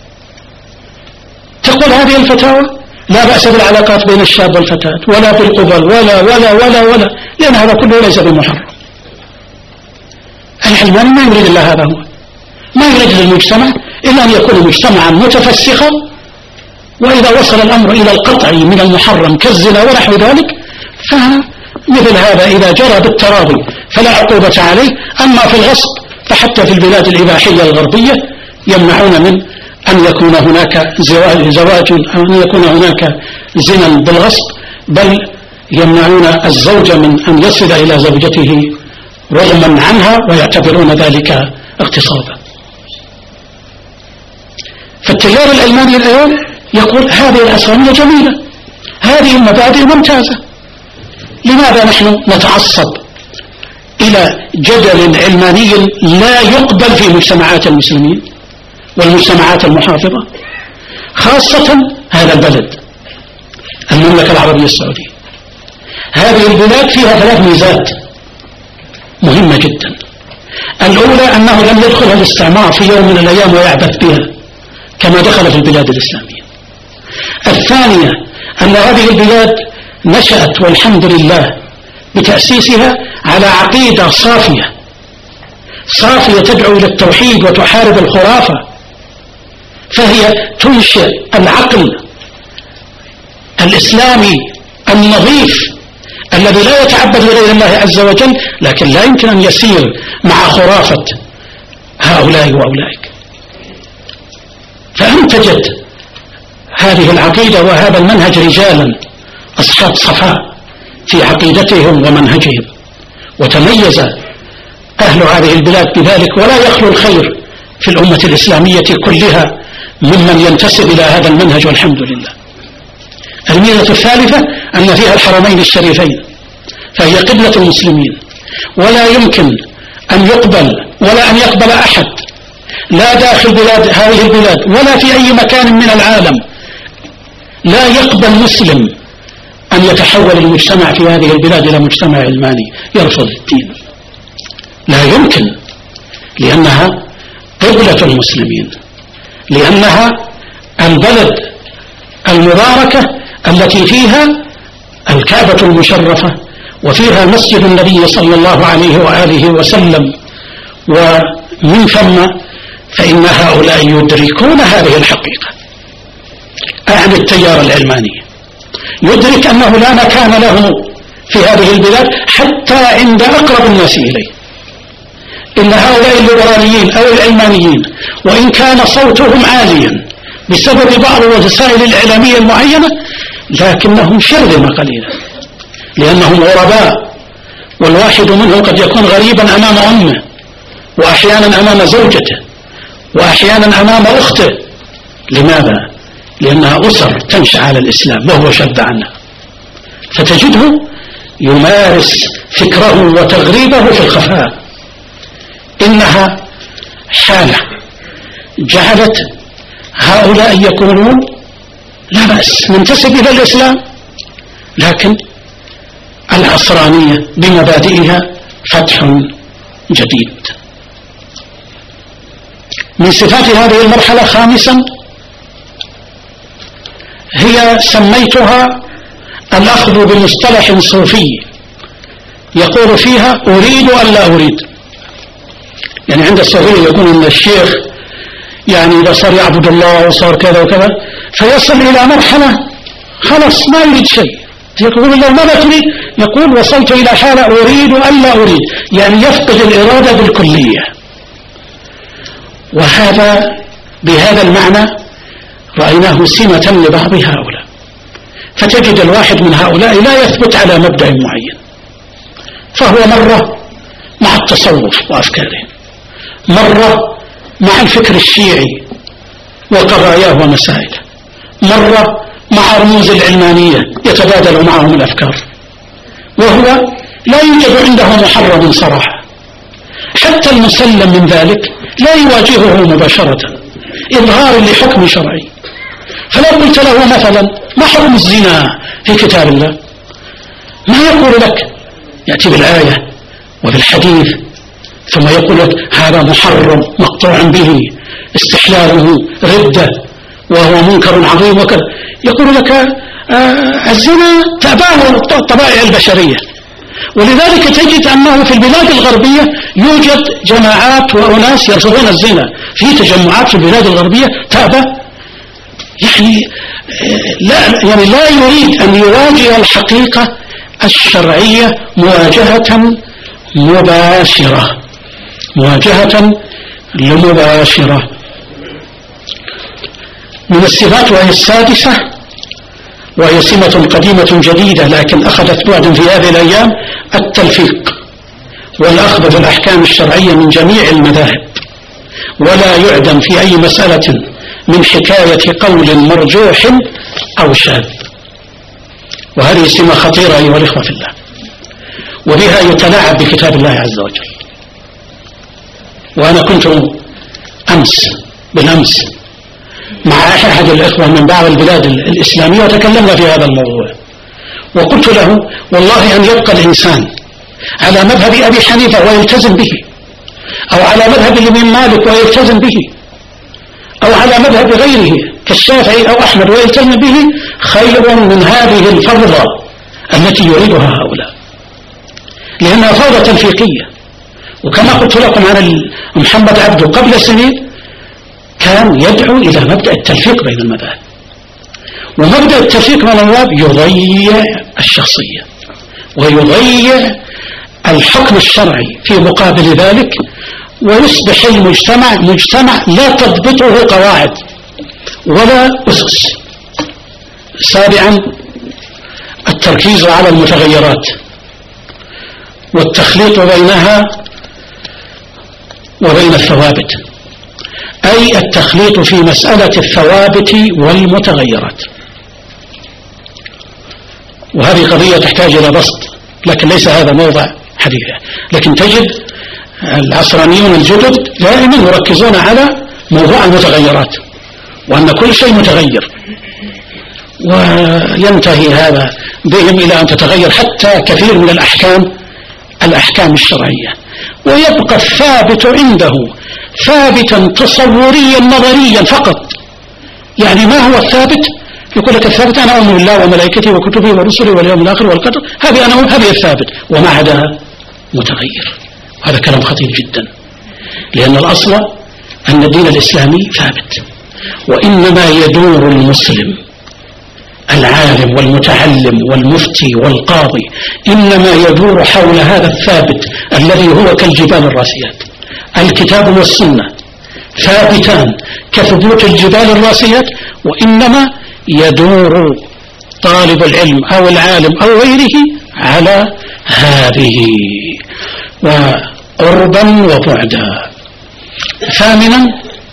تقول هذه الفتاوى لا بأس بالعلاقات بين الشاب والفتاة ولا بالقبل ولا ولا ولا ولا لأن هذا كله ليس بمحرم. العلماني ما يريد إلا هذا، هو ما يريد للمجتمع إلا أن يكون مجتمعا متفسخا، وإذا وصل الأمر إلى القطع من المحرم كالزنا ونحو ذلك فمثل هذا إذا جرى بالتراضي فلا عقوبة عليه. أما في الغصب فحتى في البلاد الإباحية الغربية يمنعون من أن يكون هناك زواج أو أن يكون هناك زنا بالغصب، بل يمنعون الزوج من أن يصل إلى زوجته رغما عنها ويعتبرون ذلك اغتصابا. فالتيار الألماني اليوم يقول هذه العصرانية جميلة، هذه المبادئ ممتازة، لماذا نحن نتعصب إلى جدل علماني لا يقبل في مجتمعات المسلمين والمجتمعات المحافظة، خاصة هذا البلد المملكة العربية السعودية. هذه البلاد فيها ثلاث ميزات مهمة جدا. الأولى أنه لم يدخلها الاستعمار في يوم من الأيام ويعبث بها كما دخل في البلاد الإسلامية. الثانية أن هذه البلاد نشأت والحمد لله بتأسيسها على عقيدة صافية صافية تدعو إلى التوحيد وتحارب الخرافة، فهي تنشئ العقل الإسلامي النظيف الذي لا يتعبد لغير الله عز وجل، لكن لا يمكن أن يسير مع خرافة هؤلاء وأولئك. فأنتجت هذه العقيدة وهذا المنهج رجالا أصحاب صفاء في عقيدتهم ومنهجهم، وتميز أهل هذه البلاد بذلك، ولا يخلو الخير في الأمة الإسلامية كلها ممن ينتسب إلى هذا المنهج والحمد لله. الميزة الثالثة أن فيها الحرمين الشريفين، فهي قبلة المسلمين، ولا يمكن أن يقبل ولا أن يقبل أحد لا داخل بلاد هذه البلاد ولا في أي مكان من العالم لا يقبل مسلم أن يتحول المجتمع في هذه البلاد إلى مجتمع علماني يرفض الدين، لا يمكن، لأنها قبلة المسلمين، لأنها البلد المباركة التي فيها الكعبة المشرفة وفيها مسجد النبي صلى الله عليه وآله وسلم. ومن ثم فإن هؤلاء يدركون هذه الحقيقة، أعني التيار العلماني يدرك أنه لا مكان له في هذه البلاد حتى عند أقرب الناس إليه. إن هؤلاء الليبراليين أو العلمانيين وإن كان صوتهم عاليا بسبب بعض الوسائل الإعلامية المعينة لكنهم شرذمة قليلا، لأنهم غرباء، والواحد منهم قد يكون غريبا أمام أمه، وأحيانا أمام زوجته، وأحيانا أمام أخته. لماذا؟ لأنها أسر تنشأ على الإسلام وهو شد عنها، فتجده يمارس فكره وتغريبه في الخفاء. إنها حالة جعلت هؤلاء يقولون لا بأس ننتسب إلى الإسلام، لكن العصرانية بمبادئها فتح جديد. من صفات هذه المرحلة خامسا هي سميتها الأخذ بمصطلح صوفي يقول فيها أريد أن لا أريد. يعني عند الصوفية يقول أن الشيخ يعني إذا صار يعبد الله وصار كذا وكذا فيصل إلى مرحلة خلاص ما يريد شيء، يقول الله ماذا تريد؟ يقول وصلت إلى حالة أريد أن لا أريد، يعني يفقد الإرادة بالكلية. وهذا بهذا المعنى رأيناه سمة لبعض هؤلاء، فتجد الواحد من هؤلاء لا يثبت على مبدأ معين، فهو مرة مع التصوف وأفكاره، مرة مع الفكر الشيعي وقضاياه ومسائله، مرة مع رموز العلمانية يتبادل معهم الأفكار، وهو لا يوجد عنده محرم صراحة. حتى المسلم من ذلك لا يواجهه مباشرة إظهار لحكم شرعي. فلو قلت له مثلا ما حكم الزنا في كتاب الله، ما يقول لك، يأتي بالآية وبالحديث ثم يقول لك هذا محرم مقطوع به استحلاله ردة وهو منكر عظيم وكذا. يقول لك آه الزنا تأباه الطبائع البشرية. ولذلك تجد أنه في البلاد الغربية يوجد جماعات وأناس يرفضون الزنا، في تجمعات في البلاد الغربية تأبى، يعني لا, يعني لا يريد أن يواجه الحقيقة الشرعية مواجهة مباشرة مواجهة لمباشرة. من الصفات وهي السادسة وهي سمة قديمة جديدة لكن أخذت بعد في هذه الأيام، التلفيق والأخذ بالأحكام الشرعية من جميع المذاهب، ولا يعدم في أي مسألة من حكاية قول مرجوح أو شاذ. وهذه سمة خطيرة أيها الإخوة في الله، وبها يتلاعب بكتاب الله عز وجل. وأنا كنت أمس بالأمس مع أحد الإخوة من بعض البلاد الإسلامية وتكلمنا في هذا الموضوع، وقلت له والله أن يبقى الإنسان على مذهب أبي حنيفة ويلتزم به، أو على مذهب الإمام مالك ويلتزم به، أو على مذهب غيره كالشافعي أو أحمد ويلتزم به، خير من هذه الفوضى التي يريدها هؤلاء، لأنها فوضى تلفيقية. وكما قلت لكم عن محمد عبده قبل سنين كان يدعو إلى مبدأ التلفيق بين المذاهب، ومبدأ التلفيق بين المذاهب يضيع الشخصية ويضيع الحكم الشرعي في مقابل ذلك، ويصبح المجتمع مجتمع لا تضبطه قواعد ولا أسس. سابعا التركيز على المتغيرات والتخليط بينها وبين الثوابت، أي التخليط في مسألة الثوابت والمتغيرات. وهذه قضية تحتاج إلى بسط، لكن ليس هذا موضع حديثها. لكن تجد العصرانيون الجدد دائما يركزون على موضوع المتغيرات، وأن كل شيء متغير، وينتهي هذا بهم إلى أن تتغير حتى كثير من الأحكام الأحكام الشرعية، ويبقى الثابت عنده ثابتا تصوريا نظريا فقط. يعني ما هو الثابت؟ يقول لك الثابت أنا أؤمن بالله وملائكته وكتبه ورسله واليوم الآخر والقدر، هذه أنا هذه الثابت، وما عداها متغير. هذا كلام خطير جدا، لأن الأصل أن الدين الإسلامي ثابت، وإنما يدور المسلم العالم والمتعلم والمفتي والقاضي إنما يدور حول هذا الثابت الذي هو كالجبال الراسيات. الكتاب والسنة ثابتان كثبوت الجبال الراسيات، وإنما يدور طالب العلم أو العالم أو غيره على هذه وقربا وبعدا. ثامنا،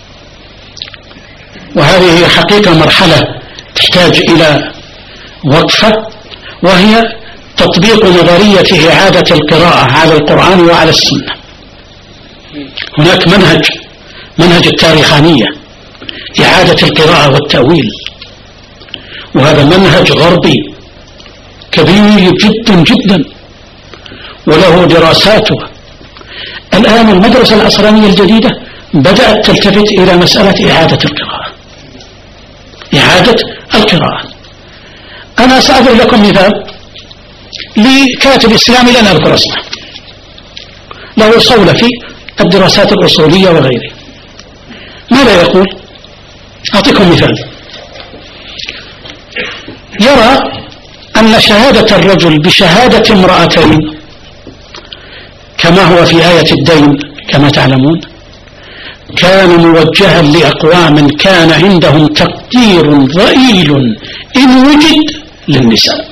وهذه حقيقة مرحلة تحتاج إلى وقفة، وهي تطبيق نظرية إعادة القراءة على القرآن وعلى السنة. هناك منهج منهج التاريخانية، إعادة القراءة والتأويل، وهذا منهج غربي كبير جدا جدا وله دراساته. الآن المدرسة العصرانية الجديدة بدأت تلتفت إلى مسألة إعادة القراءة إعادة القراءة أنا سأضرب لكم مثال لكاتب إسلامي لن أذكر اسمه، له صولة في الدراسات الأصولية وغيره. ماذا يقول؟ أعطيكم مثال. يرى أن شهادة الرجل بشهادة امرأتين كما هو في آية الدين كما تعلمون كان موجها لأقوام كان عندهم تقدير ضئيل إن وجد للنساء،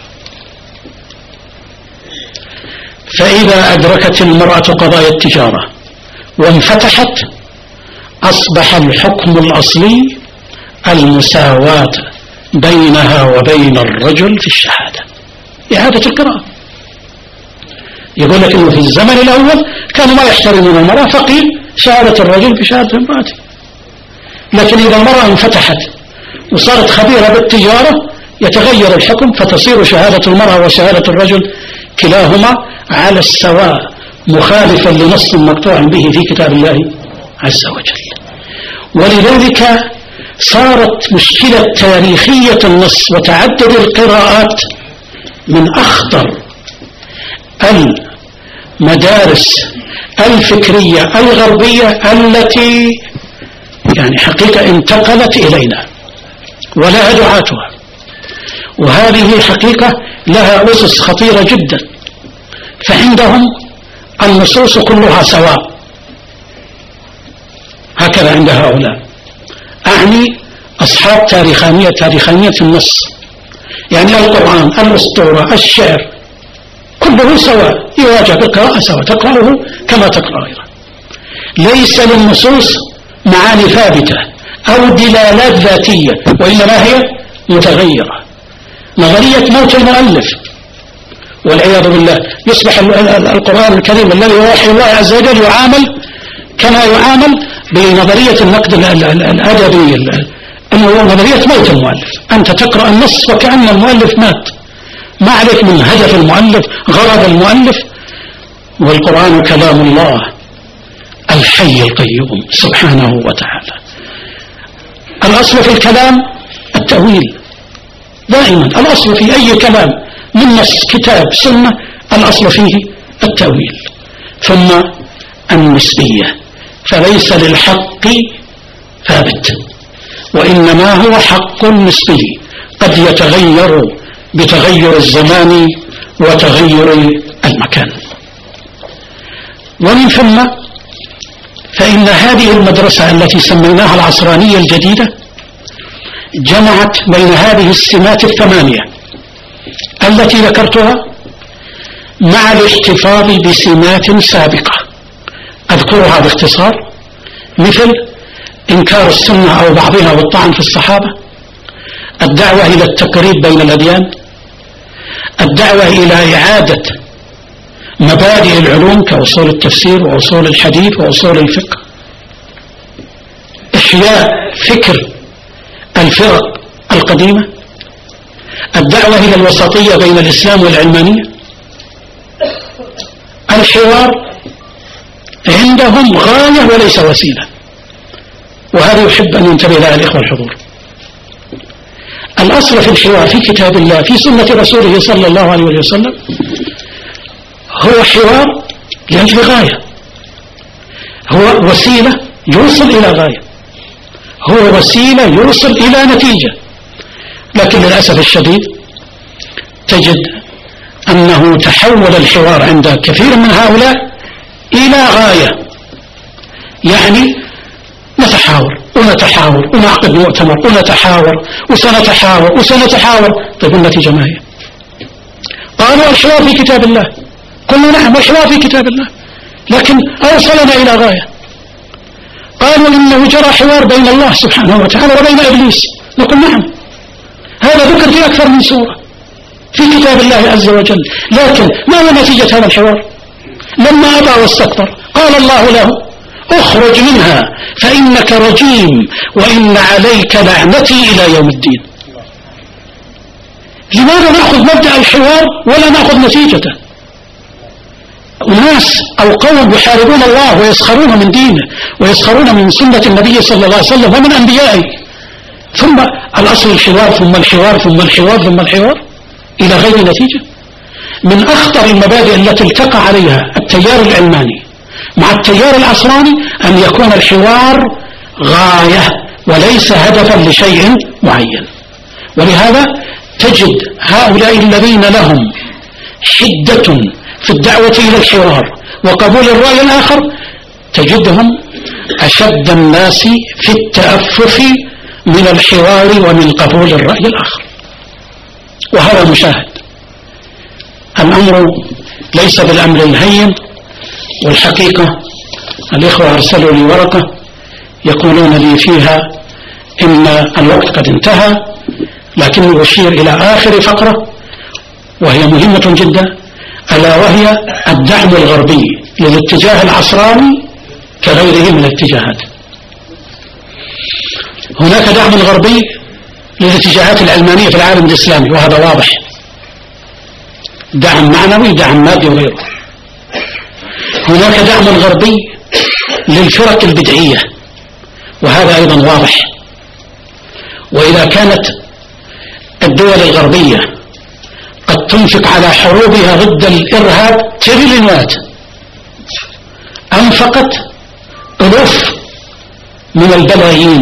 فإذا أدركت المرأة قضايا التجارة وانفتحت أصبح الحكم الأصلي المساواة بينها وبين الرجل في الشهادة. إعادة القراءة. يقول لك إنه في الزمن الأول كانوا ما يحترمون المرأة فقيل شهادة الرجل بشهادة امرأته، لكن إذا المرأة انفتحت وصارت خبيرة بالتجارة يتغير الحكم فتصير شهادة المرأة وشهادة الرجل كلاهما على السواء مخالفا لنص مقطوع به في كتاب الله عز وجل. ولذلك صارت مشكلة تاريخية النص وتعدد القراءات من أخطر المدارس الفكرية الغربية التي يعني حقيقة انتقلت إلينا ولها دعاتها، وهذه حقيقة لها أسس خطيرة جدا. فعندهم النصوص كلها سواء، هكذا عند هؤلاء، أعني أصحاب تاريخانية تاريخانية النص، يعني القرآن الأسطورة الشعر كله سواء يواجه بالقراءة سواء، تقرأه كما تقرأ غيره. ليس للنصوص معاني ثابتة أو دلالات ذاتية، وإنما هي متغيرة. نظرية موت المؤلف والعياذ بالله، يصبح القرآن الكريم الذي هو وحي الله عز وجل يعامل كما يعامل بنظرية النقد الأدبي، أنه نظرية موت المؤلف. أنت تقرأ النص وكأن المؤلف مات، ما عليك من هدف المؤلف غرض المؤلف. والقرآن كلام الله الحي القيوم سبحانه وتعالى. الأصل في الكلام التأويل دائما، الأصل في أي كلام من نص كتاب سنة الأصل فيه التأويل. ثم النسبية، فليس للحق ثابت وإنما هو حق نسبي قد يتغير بتغير الزمان وتغير المكان. ومن ثم فإن هذه المدرسة التي سميناها العصرانية الجديدة جمعت بين هذه السمات الثمانية التي ذكرتها مع الاحتفاظ بسمات سابقة أذكرها باختصار، مثل إنكار السنة أو بعضها والطعن في الصحابة، الدعوة إلى التقريب بين الأديان، الدعوة إلى إعادة مبادئ العلوم كأصول التفسير وأصول الحديث وأصول الفقه، إحياء فكر الفرق القديمة، الدعوة إلى الوسطية بين الإسلام والعلمانية. الحوار عندهم غاية وليس وسيلة، وهذا يحب أن ينتبه لها الإخوة الحضور. الأصل في الحوار في كتاب الله في سنة رسوله صلى الله عليه وسلم هو حوار لأجل غاية، هو وسيلة يوصل إلى غاية، هو وسيلة يوصل إلى نتيجة. لكن للأسف الشديد تجد أنه تحول الحوار عند كثير من هؤلاء إلى غاية، يعني نتحاور ونتحاور ونعقد مؤتمر ونتحاور وسنتحاور وسنتحاور. طيب النتيجة ما هي؟ قالوا الحوار في كتاب الله، قلنا نعم الحوار في كتاب الله، لكن أوصلنا إلى غاية. قالوا إنه جرى حوار بين الله سبحانه وتعالى وبين إبليس، نقول نعم هذا ذكر في أكثر من سورة في كتاب الله عز وجل، لكن ما هي نتيجة هذا الحوار؟ لما أبى واستكبر قال الله له اخرج منها فإنك رجيم وإن عليك لعنتي إلى يوم الدين. لماذا نأخذ مبدأ الحوار ولا نأخذ نتيجته؟ أناس أو قوم يحاربون الله ويسخرون من دينه ويسخرون من سنة النبي صلى الله عليه وسلم ومن أنبيائه، ثم الأصل الحوار ثم الحوار ثم الحوار ثم الحوار إلى غير نتيجة. من أخطر المبادئ التي التقى عليها التيار العلماني مع التيار العصراني أن يكون الحوار غاية وليس هدفا لشيء معين. ولهذا تجد هؤلاء الذين لهم حدة في الدعوة إلى الحوار وقبول الرأي الآخر تجدهم أشد الناس في التأفف من الحوار ومن قبول الرأي الآخر، وهذا مشاهد. الأمر ليس بالأمر الهين، والحقيقة الإخوة أرسلوا لي ورقة يقولون لي فيها إن الوقت قد انتهى، لكني أشير إلى آخر فقرة وهي مهمة جدا، ألا وهي الدعم الغربي للاتجاه العصراني كغيره من الاتجاهات. هناك دعم غربي للاتجاهات العلمانية في العالم الإسلامي وهذا واضح، دعم معنوي دعم مادي وغيره. هناك دعم غربي للفرق البدعية وهذا أيضا واضح. وإذا كانت الدول الغربية قد تنفق على حروبها ضد الإرهاب تريليونات، أنفقت ألوف من البلايين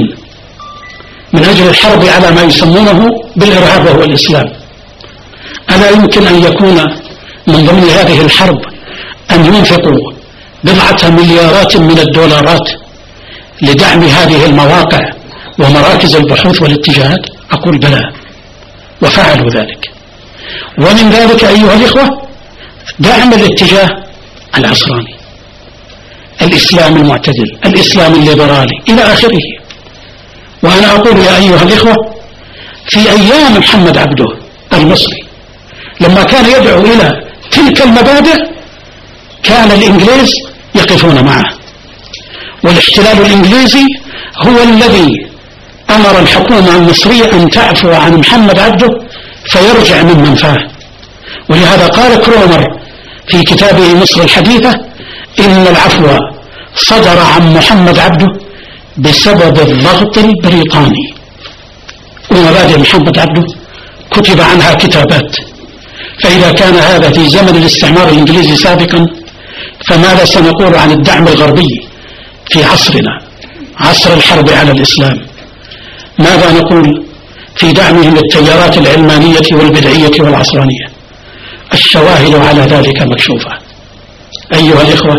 من أجل الحرب على ما يسمونه بالإرهاب وهو الإسلام، ألا يمكن أن يكون من ضمن هذه الحرب أن ينفقوا بضعة مليارات من الدولارات لدعم هذه المواقع ومراكز البحوث والاتجاهات؟ أقول بلى، وفعلوا ذلك. ومن ذلك أيها الإخوة دعم الاتجاه العصراني، الإسلام المعتدل، الإسلام الليبرالي إلى آخره. وأنا أقول يا أيها الإخوة في أيام محمد عبده المصري لما كان يدعو إلى تلك المبادئ كان الإنجليز يقفون معه، والاحتلال الإنجليزي هو الذي أمر الحكومة المصرية أن تعفو عن محمد عبده فيرجع من منفاه. ولهذا قال كرومر في كتابه مصر الحديثة إن العفو صدر عن محمد عبده بسبب الضغط البريطاني، ومبادئ محمد عبده كتب عنها كتابات. فإذا كان هذا في زمن الاستعمار الإنجليزي سابقا، فماذا سنقول عن الدعم الغربي في عصرنا، عصر الحرب على الإسلام؟ ماذا نقول في دعمهم للتيارات العلمانية والبدعية والعصرانية؟ الشواهد على ذلك مكشوفة. أيها الإخوة،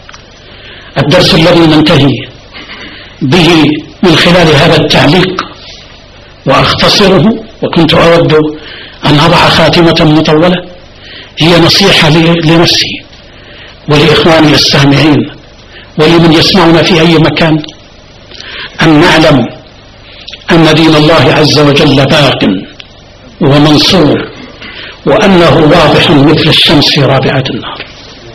الدرس الذي ننتهي به من خلال هذا التعليق وأختصره، وكنت أود أن أضع خاتمة مطولة، هي نصيحة لنفسي ولإخواني السامعين ولمن يسمعنا في أي مكان، أن نعلم أن دين الله عز وجل باق ومنصور، وأنه واضح مثل الشمس في رابعة النهار.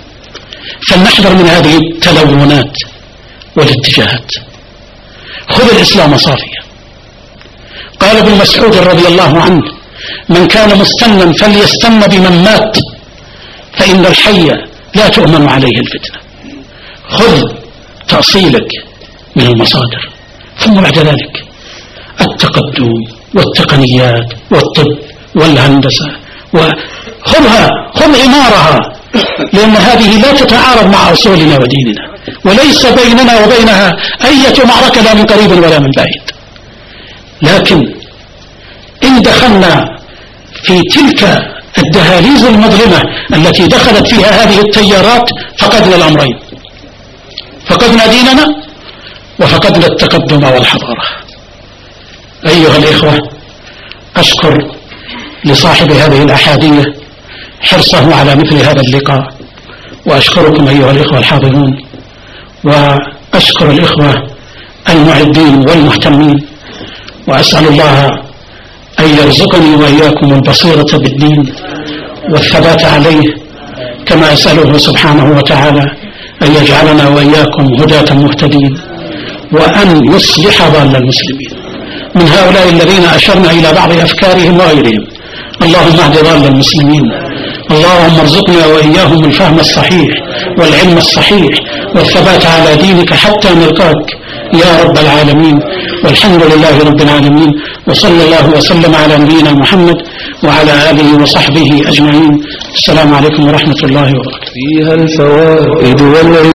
فلنحذر من هذه التلونات والاتجاهات. خذ الإسلام صافيا. قال ابن مسعود رضي الله عنه من كان مستنا فليستن بمن مات فإن الحي لا تؤمن عليه الفتنة. خذ تأصيلك من المصادر، ثم بعد ذلك التقدم والتقنيات والطب والهندسة وخذها، خذ عمارها، لأن هذه لا تتعارض مع أصولنا وديننا، وليس بيننا وبينها أي معركة لا من قريب ولا من بعيد. لكن إن دخلنا في تلك الدهاليز المظلمة التي دخلت فيها هذه التيارات فقدنا الأمرين، فقدنا ديننا وفقدنا التقدم والحضارة. أيها الإخوة، أشكر لصاحب هذه الأحادية حرصه على مثل هذا اللقاء، وأشكركم أيها الإخوة الحاضرون، وأشكر الإخوة المعدين والمهتمين، وأسأل الله أن يرزقني وإياكم البصيرة بالدين والثبات عليه، كما أسأله سبحانه وتعالى أن يجعلنا وإياكم هداة مهتدين، وأن يصلح ضال المسلمين من هؤلاء الذين أشرنا إلى بعض أفكارهم وغيرهم. اللهم اهد ضال المسلمين، اللهم ارزقنا وإياهم الفهم الصحيح والعلم الصحيح والثبات على دينك حتى نلقاك يا رب العالمين. والحمد لله رب العالمين، وصلى الله وسلم على نبينا محمد وعلى آله وصحبه أجمعين. السلام عليكم ورحمة الله وبركاته. فيها الفوائد